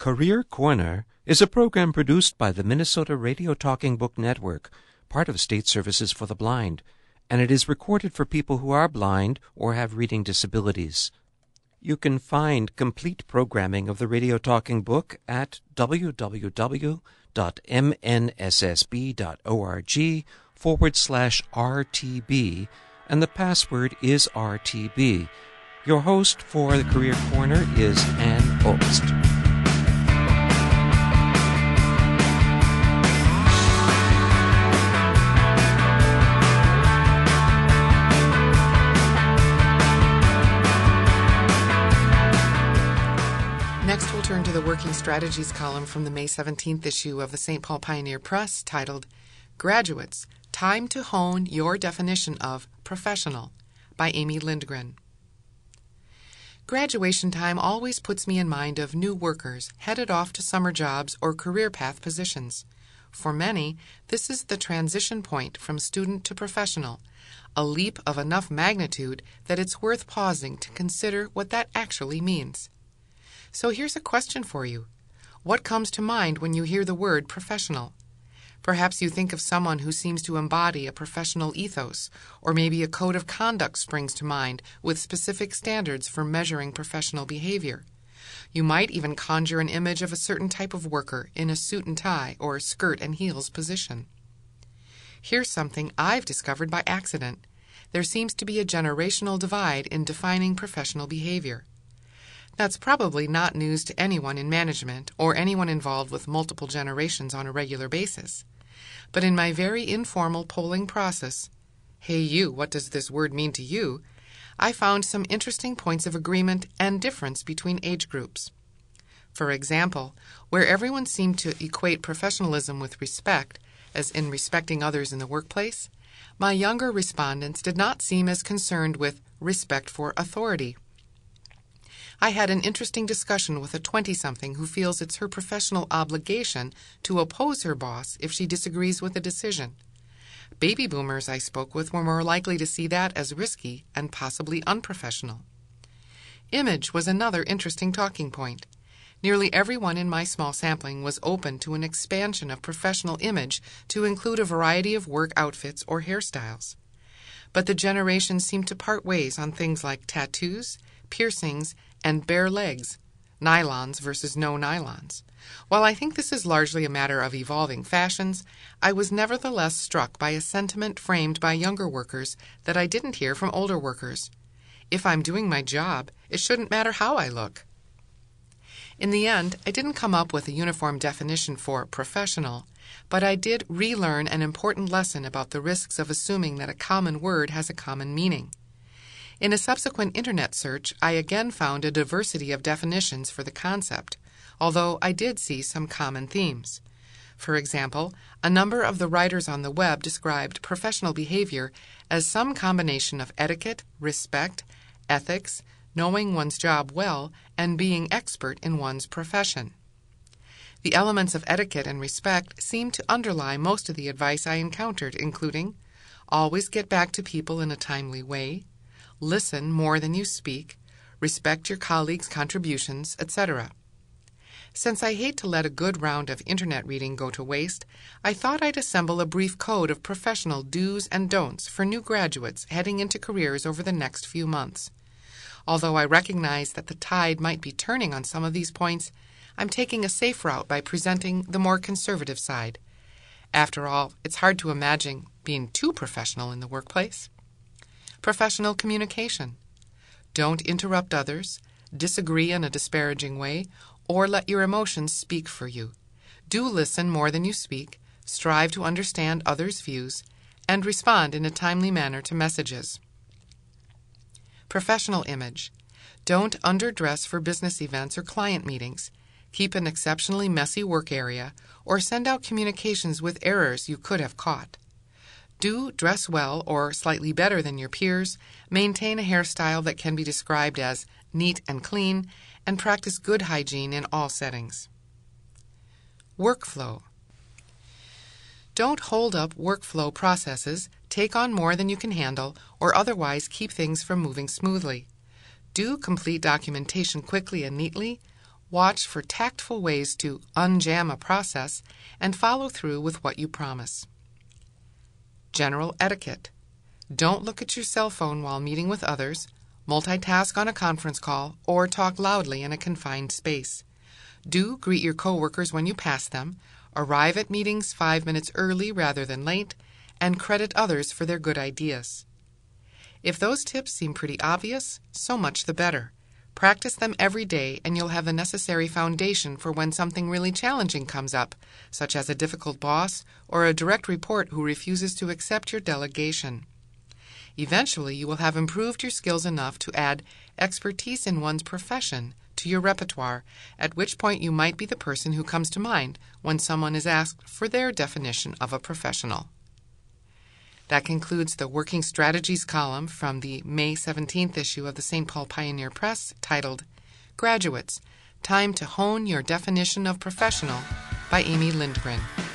Career Corner is a program produced by the Minnesota Radio Talking Book Network, part of State Services for the Blind, and it is recorded for people who are blind or have reading disabilities. You can find complete programming of the Radio Talking Book at www.mnssb.org/RTB, and the password is RTB. Your host for the Career Corner is Ann Obst. Next, we'll turn to the Working Strategies column from the May 17th issue of the St. Paul Pioneer Press titled, Graduates, Time to Hone Your Definition of Professional by Amy Lindgren. Graduation time always puts me in mind of new workers headed off to summer jobs or career path positions. For many, this is the transition point from student to professional, a leap of enough magnitude that it's worth pausing to consider what that actually means. So here's a question for you. What comes to mind when you hear the word professional? Perhaps you think of someone who seems to embody a professional ethos, or maybe a code of conduct springs to mind with specific standards for measuring professional behavior. You might even conjure an image of a certain type of worker in a suit and tie or skirt and heels position. Here's something I've discovered by accident. There seems to be a generational divide in defining professional behavior. That's probably not news to anyone in management or anyone involved with multiple generations on a regular basis. But in my very informal polling process, hey you, what does this word mean to you? I found some interesting points of agreement and difference between age groups. For example, where everyone seemed to equate professionalism with respect, as in respecting others in the workplace, my younger respondents did not seem as concerned with respect for authority. I had an interesting discussion with a 20-something who feels it's her professional obligation to oppose her boss if she disagrees with a decision. Baby boomers I spoke with were more likely to see that as risky and possibly unprofessional. Image was another interesting talking point. Nearly everyone in my small sampling was open to an expansion of professional image to include a variety of work outfits or hairstyles. But the generations seemed to part ways on things like tattoos, piercings, and bare legs, nylons versus no nylons. While I think this is largely a matter of evolving fashions, I was nevertheless struck by a sentiment framed by younger workers that I didn't hear from older workers. If I'm doing my job, it shouldn't matter how I look. In the end, I didn't come up with a uniform definition for professional, but I did relearn an important lesson about the risks of assuming that a common word has a common meaning. In a subsequent internet search, I again found a diversity of definitions for the concept, although I did see some common themes. For example, a number of the writers on the web described professional behavior as some combination of etiquette, respect, ethics, knowing one's job well, and being expert in one's profession. The elements of etiquette and respect seem to underlie most of the advice I encountered, including always get back to people in a timely way, listen more than you speak, respect your colleagues' contributions, etc. Since I hate to let a good round of internet reading go to waste, I thought I'd assemble a brief code of professional do's and don'ts for new graduates heading into careers over the next few months. Although I recognize that the tide might be turning on some of these points, I'm taking a safe route by presenting the more conservative side. After all, it's hard to imagine being too professional in the workplace. Professional communication. Don't interrupt others, disagree in a disparaging way, or let your emotions speak for you. Do listen more than you speak, strive to understand others' views, and respond in a timely manner to messages. Professional image. Don't underdress for business events or client meetings. Keep an exceptionally messy work area, or send out communications with errors you could have caught. Do dress well or slightly better than your peers, maintain a hairstyle that can be described as neat and clean, and practice good hygiene in all settings. Workflow. Don't hold up workflow processes, take on more than you can handle, or otherwise keep things from moving smoothly. Do complete documentation quickly and neatly. Watch for tactful ways to unjam a process and follow through with what you promise. General etiquette. Don't look at your cell phone while meeting with others, multitask on a conference call, or talk loudly in a confined space. Do greet your coworkers when you pass them, arrive at meetings 5 minutes early rather than late, and credit others for their good ideas. If those tips seem pretty obvious, so much the better. Practice them every day and you'll have the necessary foundation for when something really challenging comes up, such as a difficult boss or a direct report who refuses to accept your delegation. Eventually, you will have improved your skills enough to add expertise in one's profession to your repertoire, at which point you might be the person who comes to mind when someone is asked for their definition of a professional. That concludes the Working Strategies column from the May 17th issue of the St. Paul Pioneer Press, titled Graduates, Time to Hone Your Definition of Professional by Amy Lindgren.